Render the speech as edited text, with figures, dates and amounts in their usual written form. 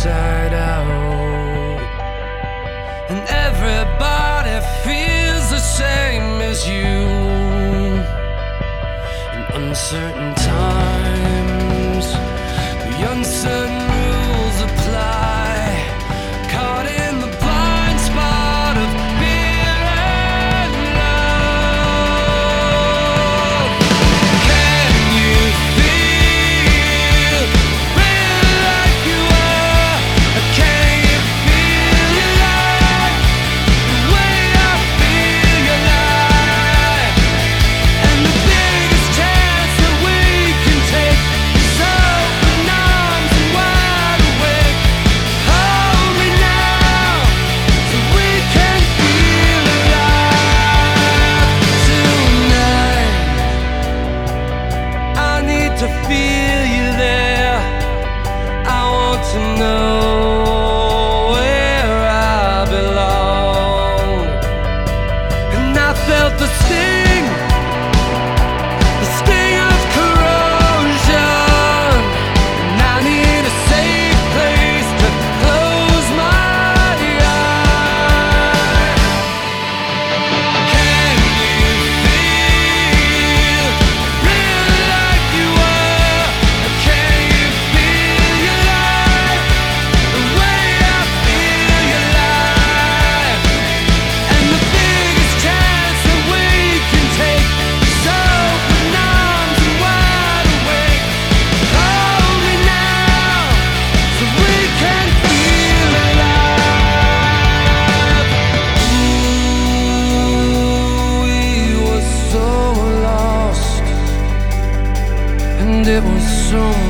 inside out, and everybody feels the same as you. In uncertain times, the uncertain rules apply. Caught in the blind spot of fear and love. Can you feel really like you are? Can you feel your life the way I feel your life? And the biggest chance that we can take is open arms and wide awake. Hold me now so we can feel alive tonight. I need to feel you there. I want to know where I belong. And I felt the sting of corrosion. And I need a safe place to close my eyes. Can you feel really like you are? Can you feel your life the way I feel your life? And the biggest chance that we can take is open arms and wide awake. Hold me now so we can feel alive. Ooh, we were so lost, and it was so